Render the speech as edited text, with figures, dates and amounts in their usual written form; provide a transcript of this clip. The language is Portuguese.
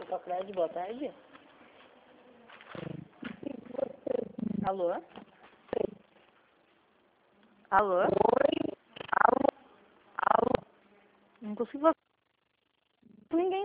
Socrates, boa tarde. Alô? Alô? Oi? Alô? Não consigo falar com ninguém.